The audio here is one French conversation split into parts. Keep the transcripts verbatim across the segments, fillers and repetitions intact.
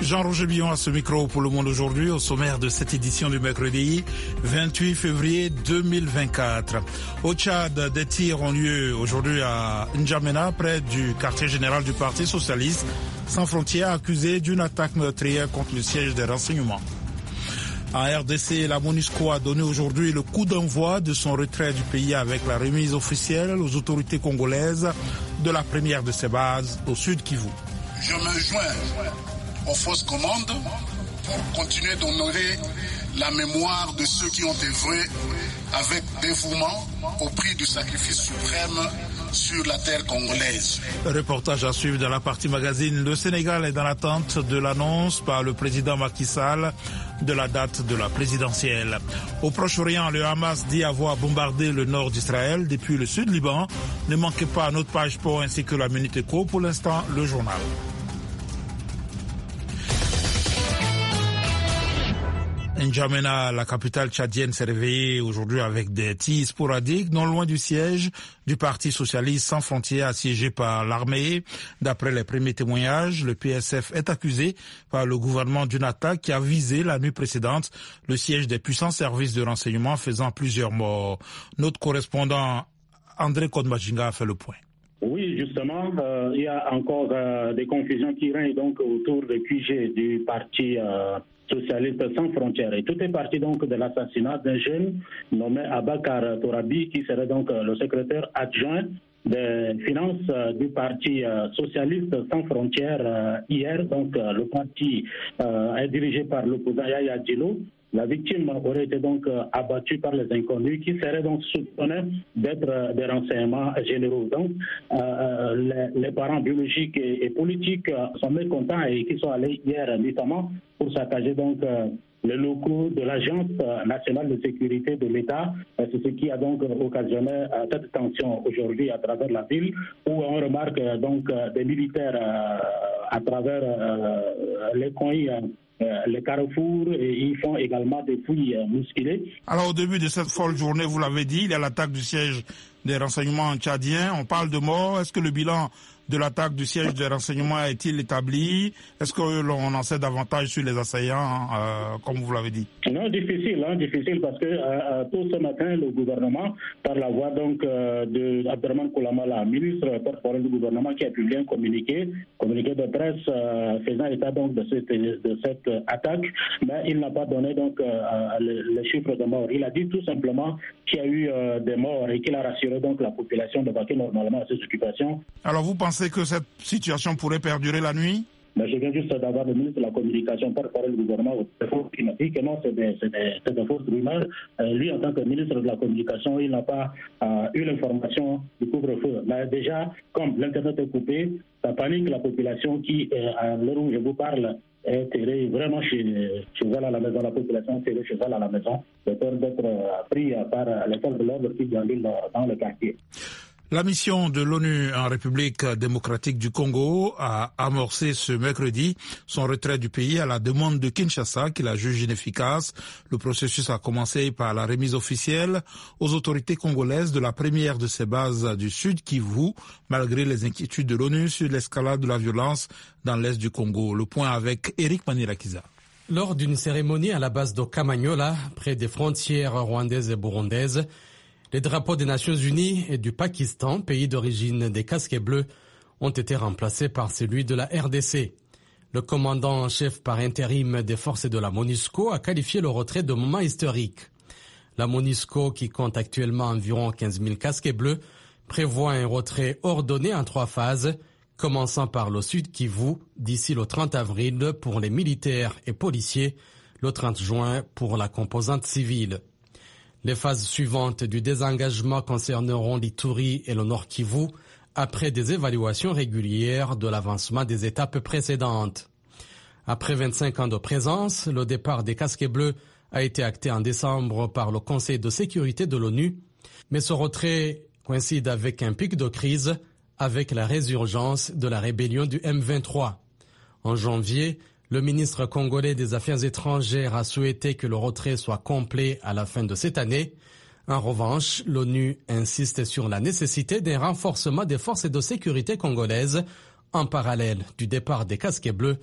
Jean-Roger Billon à ce micro pour Le Monde aujourd'hui, au sommaire de cette édition du mercredi vingt-huit février deux mille vingt-quatre. Au Tchad, des tirs ont lieu aujourd'hui à N'Djamena, près du quartier général du Parti socialiste sans frontières, accusé d'une attaque meurtrière contre le siège des renseignements. En R D C, la MONUSCO a donné aujourd'hui le coup d'envoi de son retrait du pays avec la remise officielle aux autorités congolaises de la première de ses bases au sud Kivu. Je me joins aux forces commandes pour continuer d'honorer la mémoire de ceux qui ont œuvré avec dévouement au prix du sacrifice suprême sur la terre congolaise. Reportage à suivre dans la partie magazine. Le Sénégal est dans l'attente de l'annonce par le président Macky Sall de la date de la présidentielle. Au Proche-Orient, le Hamas dit avoir bombardé le nord d'Israël depuis le sud Liban. Ne manquez pas notre page sport ainsi que la Minute Éco. Pour l'instant, le journal. N'Djamena, la capitale tchadienne, s'est réveillée aujourd'hui avec des tirs sporadiques non loin du siège du Parti socialiste sans frontières assiégé par l'armée. D'après les premiers témoignages, le P S F est accusé par le gouvernement d'une attaque qui a visé la nuit précédente le siège des puissants services de renseignement, faisant plusieurs morts. Notre correspondant André Kodmajinga a fait le point. Oui, justement, euh, il y a encore euh, des confusions qui règnent donc autour du Q G du Parti euh, socialiste sans frontières. Et tout est parti donc de l'assassinat d'un jeune nommé Abakar Torabi, qui serait donc le secrétaire adjoint des finances du Parti socialiste sans frontières hier. Donc le parti est dirigé par l'opposant Yaya Djilo. La victime aurait été donc abattue par les inconnus qui seraient donc soupçonnés d'être des renseignements généraux. Donc, euh, les, les parents biologiques et, et politiques sont mécontents et qui sont allés hier notamment pour saccager donc euh, les locaux de l'Agence nationale de sécurité de l'État. C'est ce qui a donc occasionné cette tension aujourd'hui à travers la ville, où on remarque donc des militaires à travers les coins, les carrefours, et ils font également des fouilles musculées. Alors au début de cette folle journée, vous l'avez dit, il y a l'attaque du siège des renseignements tchadiens. On parle de morts. Est-ce que le bilan de l'attaque du siège des renseignements a-t-il établi? Est-ce que l'on en sait davantage sur les assaillants, euh, comme vous l'avez dit? Non, difficile, hein, difficile, parce que euh, tôt ce matin, le gouvernement, par la voix donc euh, de Abderrahmane Koulamala, ministre porte-parole du gouvernement, qui a publié un communiqué, communiqué de presse euh, faisant état donc de cette, de cette attaque, mais il n'a pas donné donc euh, les, les chiffres de morts. Il a dit tout simplement qu'il y a eu euh, des morts et qu'il a rassuré donc la population de vaquer normalement à ses occupations. Alors vous pensez que cette situation pourrait perdurer la nuit? Mais je viens juste d'avoir le ministre de la Communication par parole du gouvernement au téléphone qui m'a dit que non, c'est des, c'est des, c'est des fausses rumeurs. Euh, lui, en tant que ministre de la Communication, il n'a pas euh, eu l'information du couvre-feu. Mais déjà, comme l'Internet est coupé, ça panique la population qui, euh, à l'heure où je vous parle, est terrée vraiment chez, chez elle à la maison. La population est terrée chez elle à la maison, de peur d'être euh, pris par les forces de l'ordre qui déambulent dans le quartier. La mission de l'ONU en République démocratique du Congo a amorcé ce mercredi son retrait du pays à la demande de Kinshasa, qui la juge inefficace. Le processus a commencé par la remise officielle aux autorités congolaises de la première de ces bases du Sud Kivu, malgré les inquiétudes de l'ONU sur l'escalade de la violence dans l'est du Congo. Le point avec Eric Manirakiza. Lors d'une cérémonie à la base de Kamanyola, près des frontières rwandaises et burundaises, les drapeaux des Nations Unies et du Pakistan, pays d'origine des casquets bleus, ont été remplacés par celui de la R D C. Le commandant en chef par intérim des forces de la MONUSCO a qualifié le retrait de moment historique. La MONUSCO, qui compte actuellement environ quinze mille casquets bleus, prévoit un retrait ordonné en trois phases, commençant par le Sud Kivu d'ici le trente avril pour les militaires et policiers, le trente juin pour la composante civile. Les phases suivantes du désengagement concerneront l'Ituri et le Nord Kivu après des évaluations régulières de l'avancement des étapes précédentes. Après vingt-cinq ans de présence, le départ des casquets bleus a été acté en décembre par le Conseil de sécurité de l'ONU, mais ce retrait coïncide avec un pic de crise avec la résurgence de la rébellion du M vingt-trois. En janvier, le ministre congolais des Affaires étrangères a souhaité que le retrait soit complet à la fin de cette année. En revanche, l'ONU insiste sur la nécessité d'un renforcement des forces de sécurité congolaises en parallèle du départ des casquets bleus,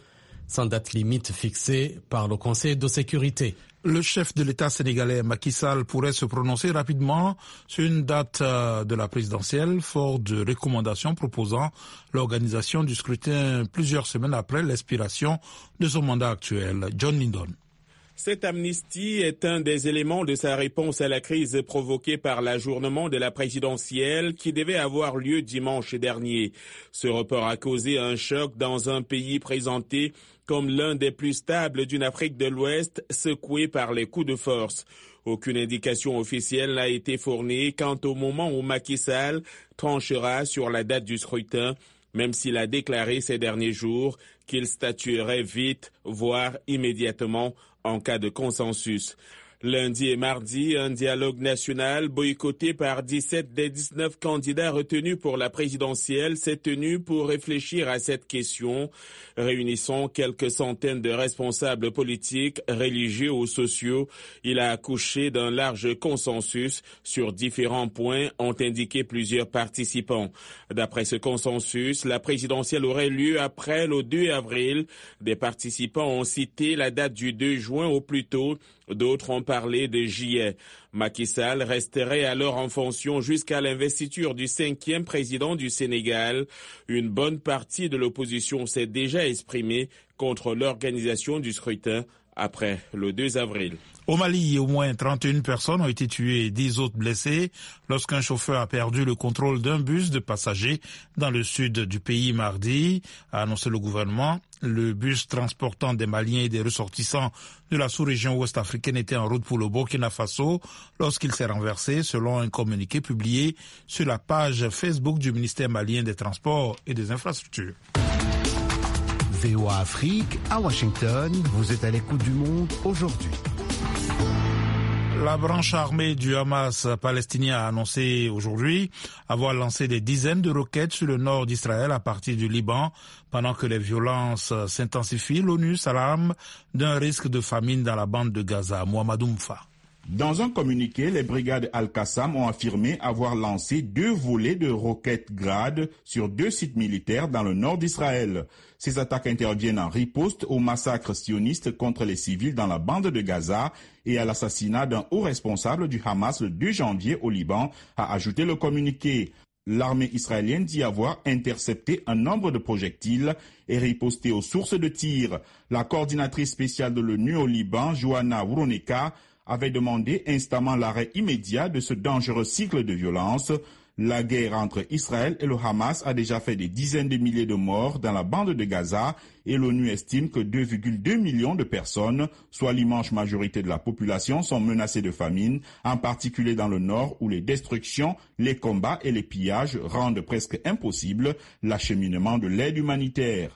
sans date limite fixée par le Conseil de sécurité. Le chef de l'État sénégalais Macky Sall pourrait se prononcer rapidement sur une date de la présidentielle, fort de recommandations proposant l'organisation du scrutin plusieurs semaines après l'expiration de son mandat actuel. John Lindon. Cette amnistie est un des éléments de sa réponse à la crise provoquée par l'ajournement de la présidentielle qui devait avoir lieu dimanche dernier. Ce report a causé un choc dans un pays présenté comme l'un des plus stables d'une Afrique de l'Ouest, secoué par les coups de force. Aucune indication officielle n'a été fournie quant au moment où Macky Sall tranchera sur la date du scrutin, même s'il a déclaré ces derniers jours qu'il statuerait vite, voire immédiatement, en cas de consensus. Lundi et mardi, un dialogue national boycotté par dix-sept des dix-neuf candidats retenus pour la présidentielle s'est tenu pour réfléchir à cette question, réunissant quelques centaines de responsables politiques, religieux ou sociaux. Il a accouché d'un large consensus sur différents points, ont indiqué plusieurs participants. D'après ce consensus, la présidentielle aurait lieu après le deux avril. Des participants ont cité la date du deux juin au plus tôt. D'autres ont parlé de juillet. Macky Sall resterait alors en fonction jusqu'à l'investiture du cinquième président du Sénégal. Une bonne partie de l'opposition s'est déjà exprimée contre l'organisation du scrutin après le deux avril. Au Mali, au moins trente et une personnes ont été tuées et dix autres blessées lorsqu'un chauffeur a perdu le contrôle d'un bus de passagers dans le sud du pays mardi, a annoncé le gouvernement. Le bus transportant des Maliens et des ressortissants de la sous-région ouest-africaine était en route pour le Burkina Faso lorsqu'il s'est renversé, selon un communiqué publié sur la page Facebook du ministère malien des Transports et des Infrastructures. V O A Afrique, à Washington, vous êtes à l'écoute du monde aujourd'hui. La branche armée du Hamas palestinien a annoncé aujourd'hui avoir lancé des dizaines de roquettes sur le nord d'Israël à partir du Liban. Pendant que les violences s'intensifient, l'ONU s'alarme d'un risque de famine dans la bande de Gaza. Mohamed Oumfa. Dans un communiqué, les brigades Al-Qassam ont affirmé avoir lancé deux volées de roquettes Grad sur deux sites militaires dans le nord d'Israël. Ces attaques interviennent en riposte au massacre sioniste contre les civils dans la bande de Gaza et à l'assassinat d'un haut responsable du Hamas le deux janvier au Liban, a ajouté le communiqué. L'armée israélienne dit avoir intercepté un nombre de projectiles et riposté aux sources de tir. La coordinatrice spéciale de l'ONU au Liban, Joanna Wroneka, avait demandé instamment l'arrêt immédiat de ce dangereux cycle de violence. La guerre entre Israël et le Hamas a déjà fait des dizaines de milliers de morts dans la bande de Gaza et l'ONU estime que deux virgule deux millions de personnes, soit l'immense majorité de la population, sont menacées de famine, en particulier dans le nord où les destructions, les combats et les pillages rendent presque impossible l'acheminement de l'aide humanitaire.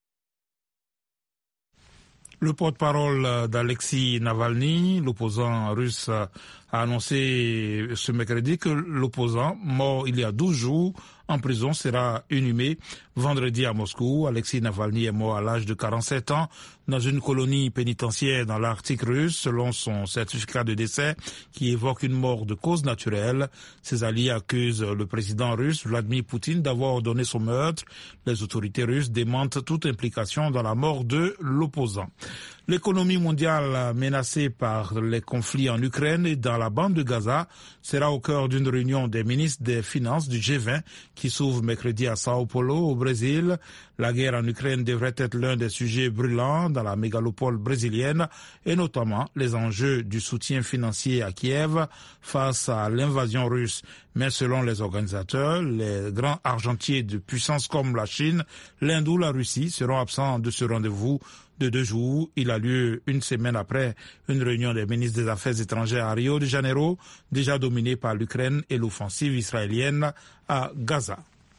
Le porte-parole d'Alexei Navalny, l'opposant russe, a annoncé ce mercredi que l'opposant, mort il y a douze jours en prison, sera inhumé vendredi à Moscou. Alexei Navalny est mort à l'âge de quarante-sept ans dans une colonie pénitentiaire dans l'Arctique russe, selon son certificat de décès qui évoque une mort de cause naturelle. Ses alliés accusent le président russe Vladimir Poutine d'avoir ordonné son meurtre. Les autorités russes démentent toute implication dans la mort de l'opposant. L'économie mondiale menacée par les conflits en Ukraine et dans la bande de Gaza sera au cœur d'une réunion des ministres des Finances du G vingt qui s'ouvre mercredi à Sao Paulo, au Brésil. La guerre en Ukraine devrait être l'un des sujets brûlants dans la mégalopole brésilienne et notamment les enjeux du soutien financier à Kiev face à l'invasion russe. Mais selon les organisateurs, les grands argentiers de puissances comme la Chine, l'Inde ou la Russie seront absents de ce rendez-vous de deux jours. Il a lieu une semaine après une réunion des ministres des Affaires étrangères à Rio de Janeiro, déjà dominée par l'Ukraine et l'offensive israélienne à Gaza.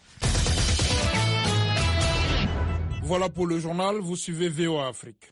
Voilà pour le journal, vous suivez V O A Afrique.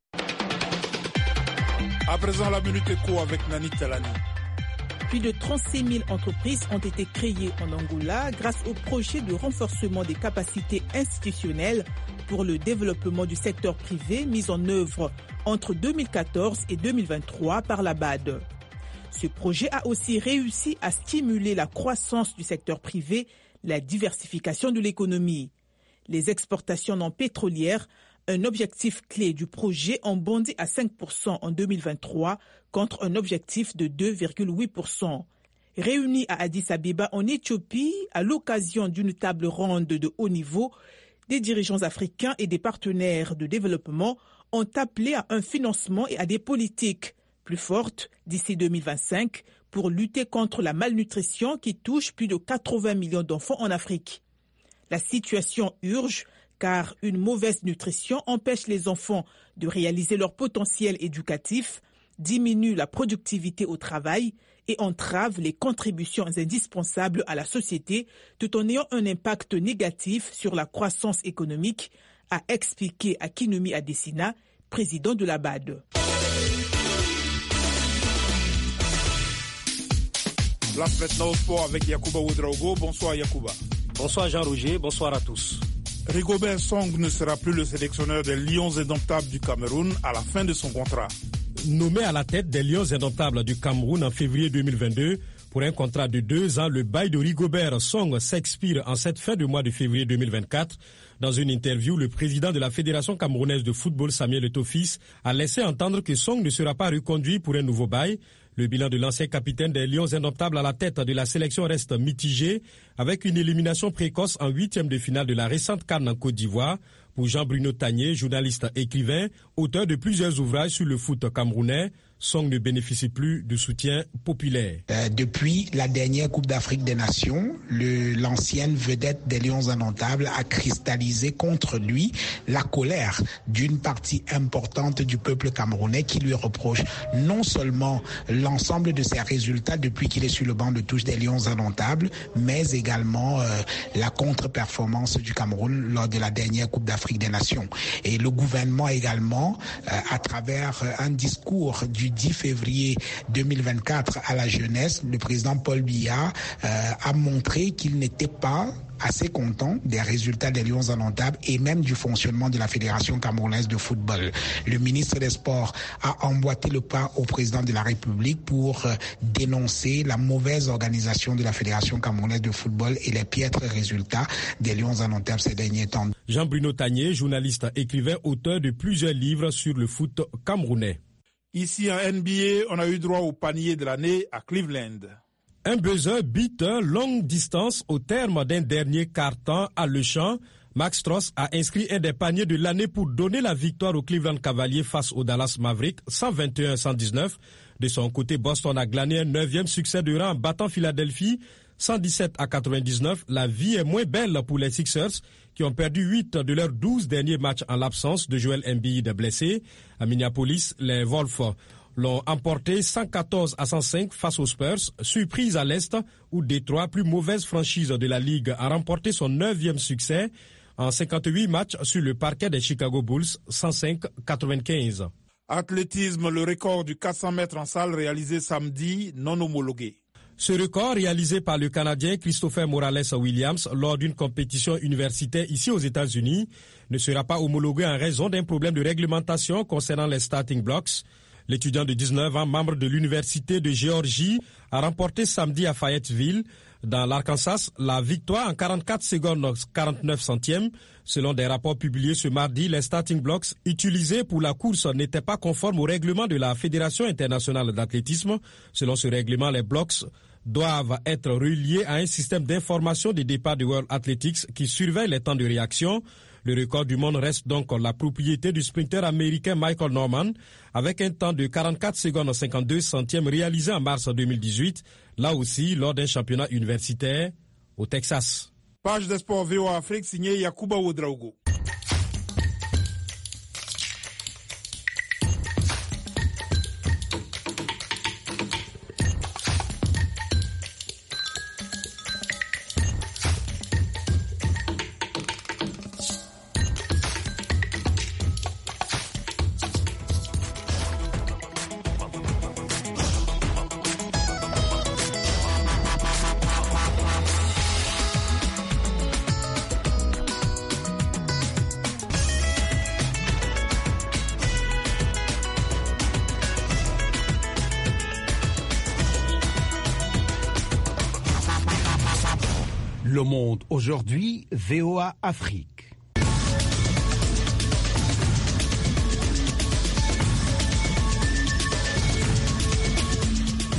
À présent, la Minute Éco avec Nani Talani. Plus de trente-six mille entreprises ont été créées en Angola grâce au projet de renforcement des capacités institutionnelles pour le développement du secteur privé mis en œuvre entre deux mille quatorze et deux mille vingt-trois par la B A D. Ce projet a aussi réussi à stimuler la croissance du secteur privé, la diversification de l'économie. Les exportations non pétrolières Un objectif clé du projet en bondit à cinq pour cent en deux mille vingt-trois contre un objectif de deux virgule huit pour cent. Réunis à Addis Abeba en Éthiopie à l'occasion d'une table ronde de haut niveau, des dirigeants africains et des partenaires de développement ont appelé à un financement et à des politiques plus fortes d'ici deux mille vingt-cinq pour lutter contre la malnutrition qui touche plus de quatre-vingts millions d'enfants en Afrique. La situation urge car une mauvaise nutrition empêche les enfants de réaliser leur potentiel éducatif, diminue la productivité au travail et entrave les contributions indispensables à la société tout en ayant un impact négatif sur la croissance économique, a expliqué Akinwumi Adesina, président de la B A D. Place maintenant au sport avec Yacouba Ouedraogo. Bonsoir Yacouba. Bonsoir Jean-Roger, bonsoir à tous. Rigobert Song ne sera plus le sélectionneur des Lions indomptables du Cameroun à la fin de son contrat. Nommé à la tête des Lions indomptables du Cameroun en février deux mille vingt-deux, pour un contrat de deux ans, le bail de Rigobert Song s'expire en cette fin de mois de février deux mille vingt-quatre. Dans une interview, le président de la Fédération camerounaise de football, Samuel Eto'o-Fils, a laissé entendre que Song ne sera pas reconduit pour un nouveau bail. Le bilan de l'ancien capitaine des Lions indomptables à la tête de la sélection reste mitigé, avec une élimination précoce en huitième de finale de la récente CAN en Côte d'Ivoire. Pour Jean-Bruno Tagné, journaliste écrivain, auteur de plusieurs ouvrages sur le foot camerounais, Song ne bénéficie plus de soutien populaire. Euh, depuis la dernière Coupe d'Afrique des Nations, le, l'ancienne vedette des Lions indomptables a cristallisé contre lui la colère d'une partie importante du peuple camerounais qui lui reproche non seulement l'ensemble de ses résultats depuis qu'il est sur le banc de touche des Lions indomptables, mais également euh, la contre-performance du Cameroun lors de la dernière Coupe d'Afrique des Nations. Et le gouvernement également, euh, à travers un discours du dix février deux mille vingt-quatre à la jeunesse, le président Paul Biya euh, a montré qu'il n'était pas assez content des résultats des Lions indomptables et même du fonctionnement de la Fédération camerounaise de football. Le ministre des Sports a emboîté le pas au président de la République pour euh, dénoncer la mauvaise organisation de la Fédération camerounaise de football et les piètres résultats des Lions indomptables ces derniers temps. Jean-Bruno Tagné, journaliste, écrivain, auteur de plusieurs livres sur le foot camerounais. Ici en N B A, on a eu droit au panier de l'année à Cleveland. Un buzzer beat longue distance au terme d'un dernier quart-temps à Le Champ. Max Strus a inscrit un des paniers de l'année pour donner la victoire aux Cleveland Cavaliers face aux Dallas Mavericks, cent vingt et un à cent dix-neuf. De son côté, Boston a glané un neuvième succès de rang en battant Philadelphie, cent dix-sept à quatre-vingt-dix-neuf. La vie est moins belle pour les Sixers, qui ont perdu huit de leurs douze derniers matchs en l'absence de Joel Embiid blessé. À Minneapolis, les Wolves l'ont emporté cent quatorze à cent cinq face aux Spurs, surprise à l'Est, où Détroit, plus mauvaise franchise de la Ligue, a remporté son neuvième succès en cinquante-huit matchs sur le parquet des Chicago Bulls, cent cinq à quatre-vingt-quinze. Athlétisme, le record du quatre cents mètres en salle réalisé samedi, non homologué. Ce record, réalisé par le Canadien Christopher Morales-Williams lors d'une compétition universitaire ici aux États-Unis, ne sera pas homologué en raison d'un problème de réglementation concernant les starting blocks. L'étudiant de dix-neuf ans, membre de l'Université de Géorgie, a remporté samedi à Fayetteville, dans l'Arkansas, la victoire en quarante-quatre secondes quarante-neuf centièmes. Selon des rapports publiés ce mardi, les starting blocks utilisés pour la course n'étaient pas conformes au règlement de la Fédération internationale d'athlétisme. Selon ce règlement, les blocks doivent être reliés à un système d'information des départs de World Athletics qui surveille les temps de réaction. Le record du monde reste donc la propriété du sprinter américain Michael Norman, avec un temps de quarante-quatre secondes cinquante-deux centièmes réalisé en mars deux mille dix-huit, là aussi lors d'un championnat universitaire au Texas. Page des sports V O A Afrique signée Yacouba Ouedraogo. Le Monde aujourd'hui, V O A Afrique.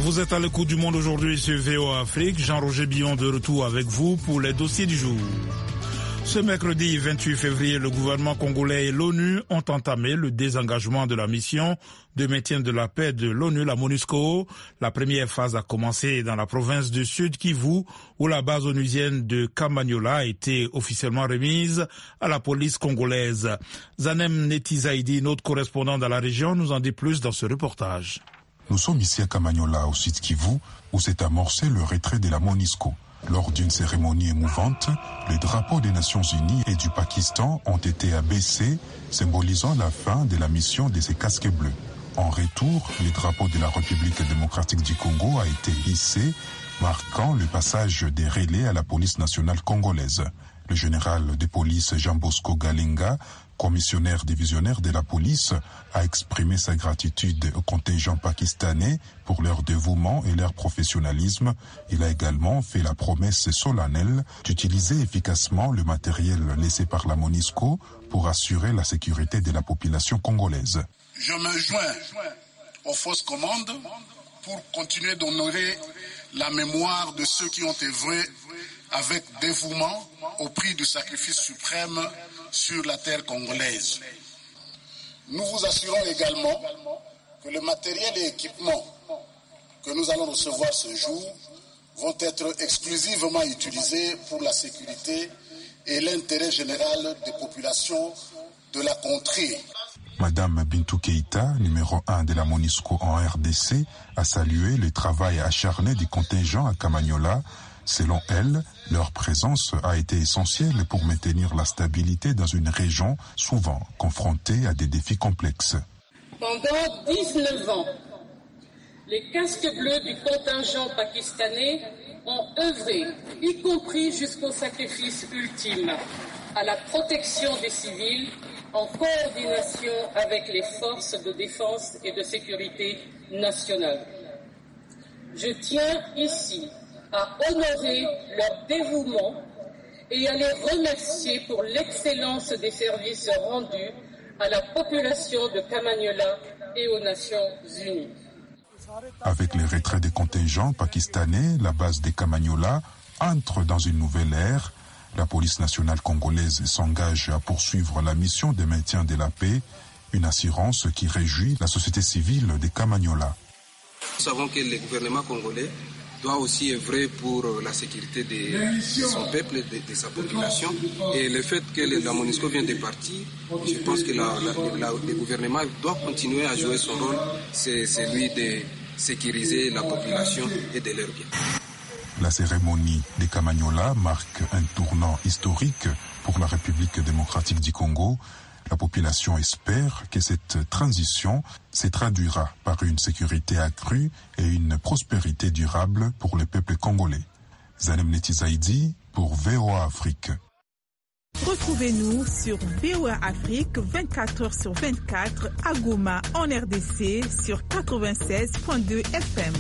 Vous êtes à l'écoute du Monde aujourd'hui sur V O A Afrique. Jean-Roger Billon de retour avec vous pour les dossiers du jour. Ce mercredi vingt-huit février, le gouvernement congolais et l'ONU ont entamé le désengagement de la mission de maintien de la paix de l'ONU, la MONUSCO. La première phase a commencé dans la province du Sud Kivu, où la base onusienne de Kamanyola a été officiellement remise à la police congolaise. Zanem Netizaidi, notre correspondant dans la région, nous en dit plus dans ce reportage. Nous sommes ici à Kamanyola, au Sud Kivu, où s'est amorcé le retrait de la MONUSCO. Lors d'une cérémonie émouvante, les drapeaux des Nations Unies et du Pakistan ont été abaissés, symbolisant la fin de la mission de ces casques bleus. En retour, le drapeau de la République démocratique du Congo a été hissé, marquant le passage des relais à la police nationale congolaise. Le général de police Jean Bosco Galenga, commissionnaire divisionnaire de la police, a exprimé sa gratitude au contingent pakistanais pour leur dévouement et leur professionnalisme. Il a également fait la promesse solennelle d'utiliser efficacement le matériel laissé par la MONUSCO pour assurer la sécurité de la population congolaise. Je me joins aux forces commandes pour continuer d'honorer la mémoire de ceux qui ont œuvré avec dévouement au prix du sacrifice suprême sur la terre congolaise. Nous vous assurons également que le matériel et équipement que nous allons recevoir ce jour vont être exclusivement utilisés pour la sécurité et l'intérêt général des populations de la contrée. Madame Bintou Keïta, numéro un de la MONUSCO en R D C, a salué le travail acharné du contingent à Kamanyola. Selon elle, leur présence a été essentielle pour maintenir la stabilité dans une région souvent confrontée à des défis complexes. Pendant dix-neuf ans, les casques bleus du contingent pakistanais ont œuvré, y compris jusqu'au sacrifice ultime, à la protection des civils en coordination avec les forces de défense et de sécurité nationale. Je tiens ici à honorer leur dévouement et à les remercier pour l'excellence des services rendus à la population de Kamanyola et aux Nations Unies. Avec les retraits des contingents pakistanais, la base de Kamanyola entre dans une nouvelle ère. La police nationale congolaise s'engage à poursuivre la mission de maintien de la paix, une assurance qui réjouit la société civile de Kamanyola. Nous savons que le gouvernement congolais doit aussi œuvrer pour la sécurité de son peuple, de, de sa population. Et le fait que la MONUSCO vient de partir, je pense que la, la, la, le gouvernement doit continuer à jouer son rôle, c'est celui de sécuriser la population et de leur bien. La cérémonie de Kamanyola marque un tournant historique pour la République démocratique du Congo. La population espère que cette transition se traduira par une sécurité accrue et une prospérité durable pour le peuple congolais. Zanem Netizaidi pour V O A Afrique. Retrouvez-nous sur V O A Afrique vingt-quatre heures sur vingt-quatre à Goma en R D C sur quatre-vingt-seize virgule deux F M.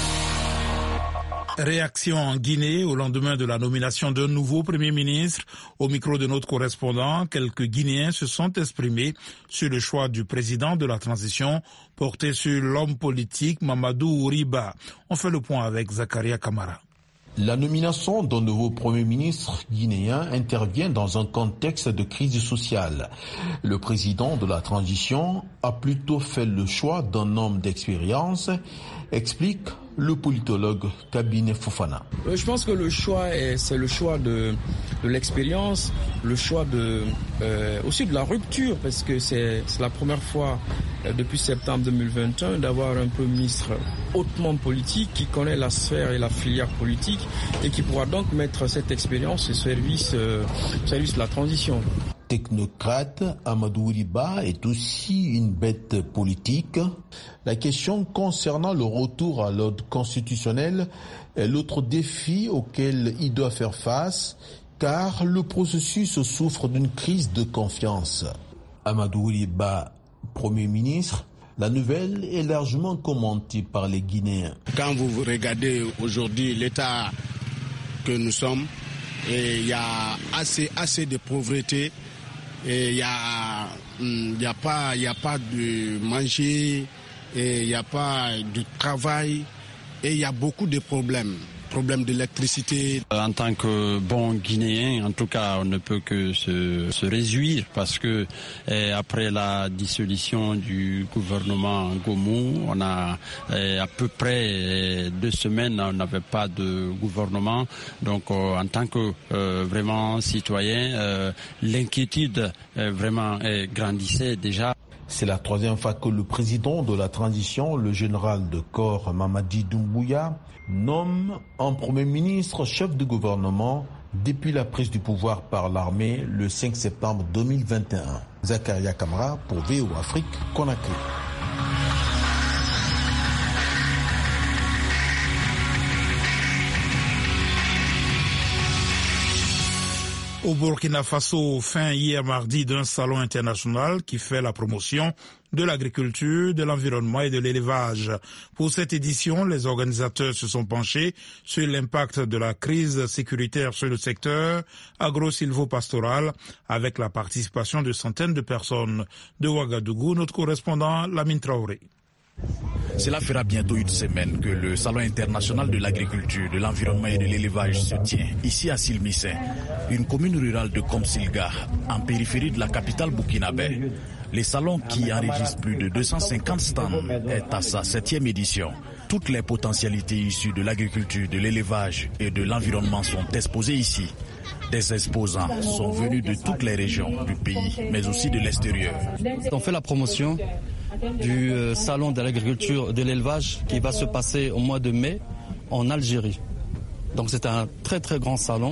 Réaction en Guinée au lendemain de la nomination d'un nouveau Premier ministre. Au micro de notre correspondant, quelques Guinéens se sont exprimés sur le choix du président de la transition porté sur l'homme politique Mamadou Ouriba. On fait le point avec Zakaria Kamara. La nomination d'un nouveau Premier ministre guinéen intervient dans un contexte de crise sociale. Le président de la transition a plutôt fait le choix d'un homme d'expérience, explique le politologue Kabine Fofana. Je pense que le choix, est, c'est le choix de, de l'expérience, le choix de, euh, aussi de la rupture, parce que c'est, c'est la première fois euh, depuis septembre deux mille vingt et un d'avoir un Premier ministre hautement politique qui connaît la sphère et la filière politique et qui pourra donc mettre cette expérience au service, euh, au service de la transition. Technocrate, Amadou Ouriba est aussi une bête politique. La question concernant le retour à l'ordre constitutionnel est l'autre défi auquel il doit faire face, car le processus souffre d'une crise de confiance. Amadou Ouriba, Premier ministre, la nouvelle est largement commentée par les Guinéens. Quand vous regardez aujourd'hui l'état que nous sommes, il y a assez, assez de pauvreté. Il n'y a, y a, pas, y a pas de manger, il n'y a pas de travail. et il y a beaucoup de problèmes. Problème d'électricité. En tant que bon Guinéen, en tout cas, on ne peut que se, se réjouir parce que eh, après la dissolution du gouvernement Gomu, on a eh, à peu près eh, deux semaines, on n'avait pas de gouvernement. Donc, euh, en tant que euh, vraiment citoyen, euh, l'inquiétude euh, vraiment eh, grandissait déjà. C'est la troisième fois que le président de la transition, le général de corps Mamadi Doumbouya, nomme un premier ministre chef de gouvernement depuis la prise du pouvoir par l'armée le cinq septembre deux mille vingt et un. Zakaria Kamara pour V O Afrique, Conakry. Au Burkina Faso, fin hier mardi d'un salon international qui fait la promotion de l'agriculture, de l'environnement et de l'élevage. Pour cette édition, les organisateurs se sont penchés sur l'impact de la crise sécuritaire sur le secteur agro-silvopastoral avec la participation de centaines de personnes. De Ouagadougou, notre correspondant Lamine Traoré. Cela fera bientôt une semaine que le Salon international de l'agriculture, de l'environnement et de l'élevage se tient ici à Silmissé, une commune rurale de Komsilga, en périphérie de la capitale burkinabé. Le salon, qui enregistre plus de deux cent cinquante stands, est à sa septième édition. Toutes les potentialités issues de l'agriculture, de l'élevage et de l'environnement sont exposées ici. Des exposants sont venus de toutes les régions du pays, mais aussi de l'extérieur. On fait la promotion du salon de l'agriculture et de l'élevage qui va se passer au mois de mai en Algérie. Donc c'est un très très grand salon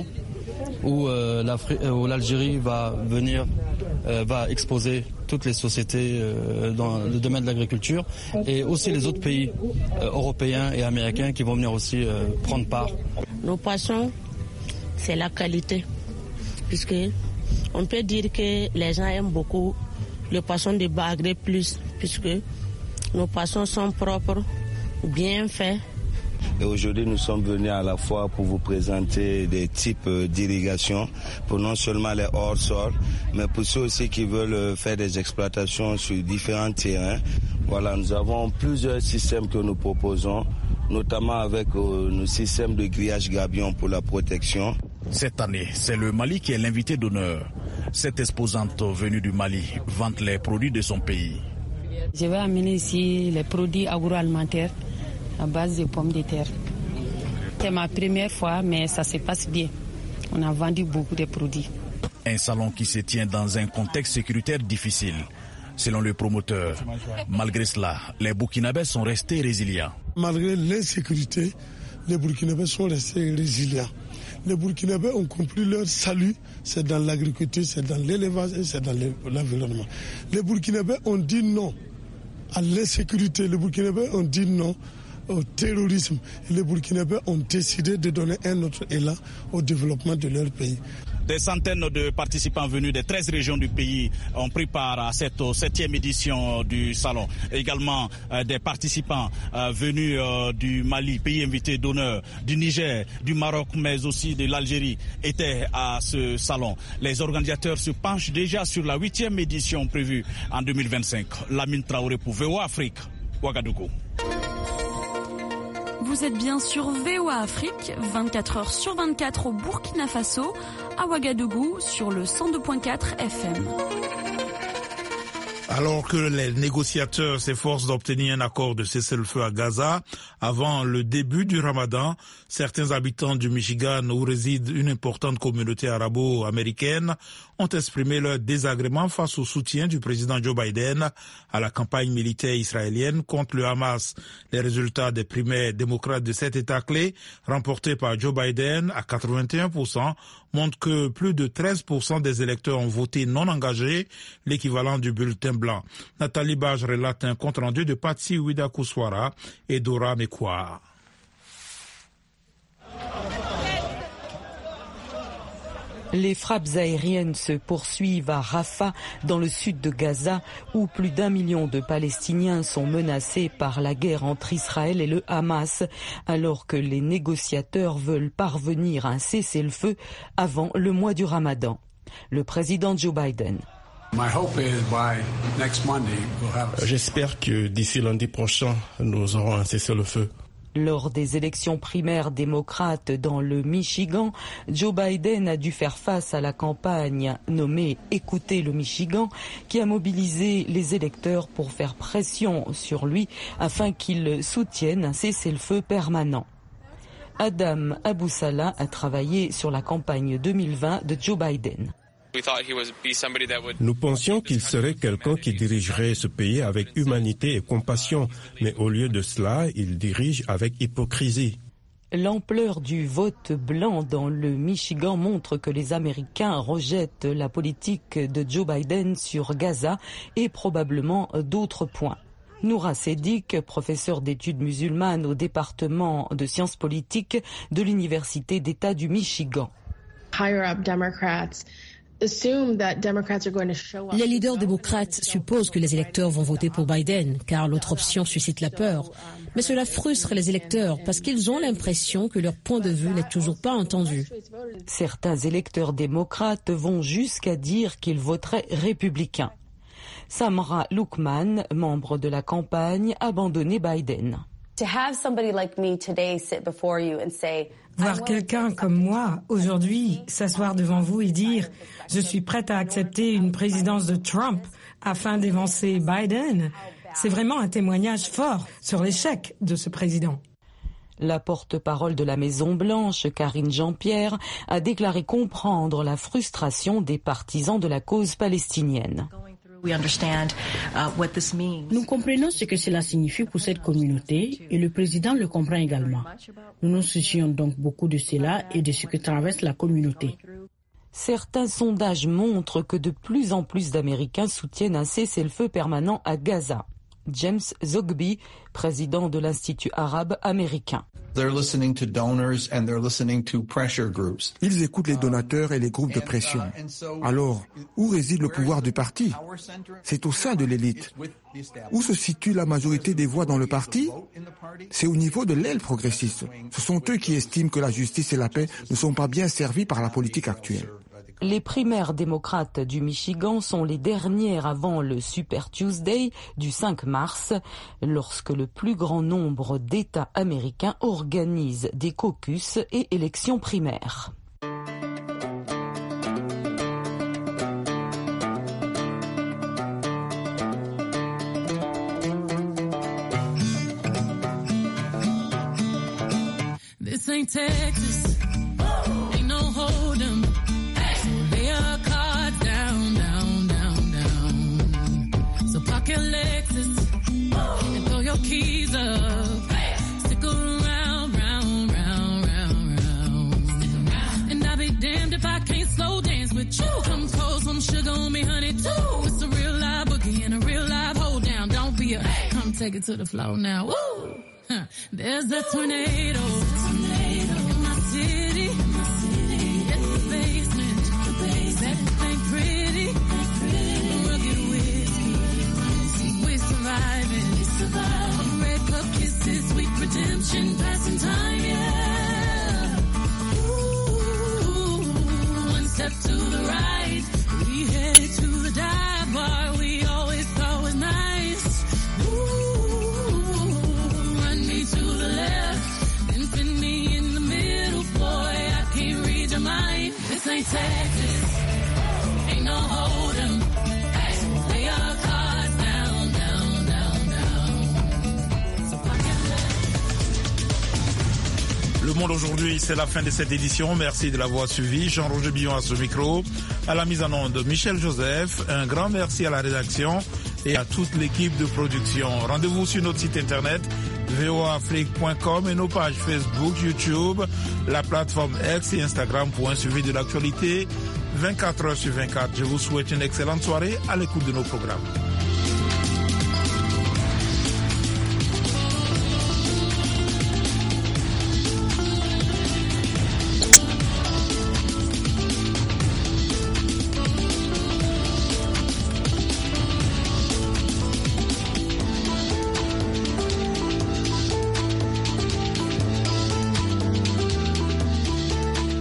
où, euh, l'Algérie va venir, euh, va exposer toutes les sociétés euh, dans le domaine de l'agriculture et aussi les autres pays euh, européens et américains qui vont venir aussi euh, prendre part. Nos poissons, c'est la qualité, puisque on peut dire que les gens aiment beaucoup le poisson de Bagré plus, puisque nos poissons sont propres, bien faits. Et aujourd'hui, nous sommes venus à la fois pour vous présenter des types d'irrigation, pour non seulement les hors-sol, mais pour ceux aussi qui veulent faire des exploitations sur différents terrains. Voilà, nous avons plusieurs systèmes que nous proposons, notamment avec euh, nos systèmes de grillage gabion pour la protection. Cette année, c'est le Mali qui est l'invité d'honneur. Cette exposante venue du Mali vante les produits de son pays. Je vais amener ici les produits agroalimentaires à base de pommes de terre. C'est ma première fois, mais ça se passe bien. On a vendu beaucoup de produits. Un salon qui se tient dans un contexte sécuritaire difficile. Selon le promoteur, malgré cela, les Burkinabés sont restés résilients. Malgré l'insécurité, les Burkinabés sont restés résilients. Les Burkinabés ont compris leur salut, c'est dans l'agriculture, c'est dans l'élevage et c'est dans l'environnement. Les Burkinabés ont dit non à l'insécurité, les Burkinabés ont dit non au terrorisme. Et les Burkinabés ont décidé de donner un autre élan au développement de leur pays. Des centaines de participants venus des treize régions du pays ont pris part à cette septième édition du salon. Également euh, des participants euh, venus euh, du Mali, pays invité d'honneur, du Niger, du Maroc, mais aussi de l'Algérie étaient à ce salon. Les organisateurs se penchent déjà sur la huitième édition prévue en deux mille vingt-cinq. Lamine Traoré pour V O A Afrique, Ouagadougou. Vous êtes bien sur V O A Afrique, vingt-quatre heures sur vingt-quatre au Burkina Faso, à Ouagadougou sur le cent deux virgule quatre F M. Alors que les négociateurs s'efforcent d'obtenir un accord de cessez-le-feu à Gaza avant le début du Ramadan, certains habitants du Michigan, où réside une importante communauté arabo-américaine, ont exprimé leur désagrément face au soutien du président Joe Biden à la campagne militaire israélienne contre le Hamas. Les résultats des primaires démocrates de cet État clé, remportés par Joe Biden à quatre-vingt-un pour cent, montrent que plus de treize pour cent des électeurs ont voté non engagé, l'équivalent du bulletin blanc. Nathalie Bage relate un compte-rendu de Patsy Ouida-Kouswara et Dora Mekwa. Les frappes aériennes se poursuivent à Rafah, dans le sud de Gaza, où plus d'un million de Palestiniens sont menacés par la guerre entre Israël et le Hamas, alors que les négociateurs veulent parvenir à un cessez-le-feu avant le mois du Ramadan. Le président Joe Biden. J'espère que d'ici lundi prochain, nous aurons un cessez-le-feu. Lors des élections primaires démocrates dans le Michigan, Joe Biden a dû faire face à la campagne nommée « Écoutez le Michigan » qui a mobilisé les électeurs pour faire pression sur lui afin qu'il soutienne un cessez-le-feu permanent. Adam Abousalah a travaillé sur la campagne deux mille vingt de Joe Biden. Nous pensions qu'il serait quelqu'un qui dirigerait ce pays avec humanité et compassion, mais au lieu de cela, il dirige avec hypocrisie. L'ampleur du vote blanc dans le Michigan montre que les Américains rejettent la politique de Joe Biden sur Gaza et probablement d'autres points. Noura Sédic, professeur d'études musulmanes au département de sciences politiques de l'Université d'État du Michigan. Les leaders démocrates supposent que les électeurs vont voter pour Biden, car l'autre option suscite la peur. Mais cela frustre les électeurs parce qu'ils ont l'impression que leur point de vue n'est toujours pas entendu. Certains électeurs démocrates vont jusqu'à dire qu'ils voteraient républicains. Samra Loukman, membre de la campagne, a abandonné Biden. Voir quelqu'un comme moi, aujourd'hui, s'asseoir devant vous et dire « Je suis prête à accepter une présidence de Trump afin d'évincer Biden », c'est vraiment un témoignage fort sur l'échec de ce président. La porte-parole de la Maison-Blanche, Karine Jean-Pierre, a déclaré comprendre la frustration des partisans de la cause palestinienne. Nous comprenons ce que cela signifie pour cette communauté et le président le comprend également. Nous nous soucions donc beaucoup de cela et de ce que traverse la communauté. Certains sondages montrent que de plus en plus d'Américains soutiennent un cessez-le-feu permanent à Gaza. James Zogby, président de l'Institut arabe américain. Ils écoutent les donateurs et les groupes de pression. Alors, où réside le pouvoir du parti? C'est au sein de l'élite. Où se situe la majorité des voix dans le parti? C'est au niveau de l'aile progressiste. Ce sont eux qui estiment que la justice et la paix ne sont pas bien servis par la politique actuelle. Les primaires démocrates du Michigan sont les dernières avant le Super Tuesday du cinq mars, lorsque le plus grand nombre d'États américains organisent des caucus et élections primaires. This ain't Texas. Ain't no hold'em. Pocket Lexus and throw your keys up. Stick around, round, round, round, round. And I'll be damned if I can't slow dance with you. Come pour some sugar on me, honey, too. It's a real live boogie and a real live hold down. Don't be a come take it to the floor now. Woo! Huh. There's a tornado. In my city. It's the basement. That ain't pretty. Rugged whiskey. We're surviving. We're surviving. Red cup kisses, sweet redemption, passing time, yeah. Ooh, one step to the right, we headed to the dive bar we always thought was nice. Ooh, run me to the left, then pin me in the middle, boy, I can't read your mind. This ain't Texas, ain't no hold'em. Lay our cards down, down, down, down. So pocket Le Monde aujourd'hui, c'est la fin de cette édition. Merci de l'avoir suivi. Jean-Roger Billon à ce micro. À la mise en onde, Michel Joseph. Un grand merci à la rédaction et à toute l'équipe de production. Rendez-vous sur notre site internet v o a afrique point com et nos pages Facebook, YouTube, la plateforme X et Instagram pour un suivi de l'actualité vingt-quatre heures sur vingt-quatre. Je vous souhaite une excellente soirée à l'écoute de nos programmes.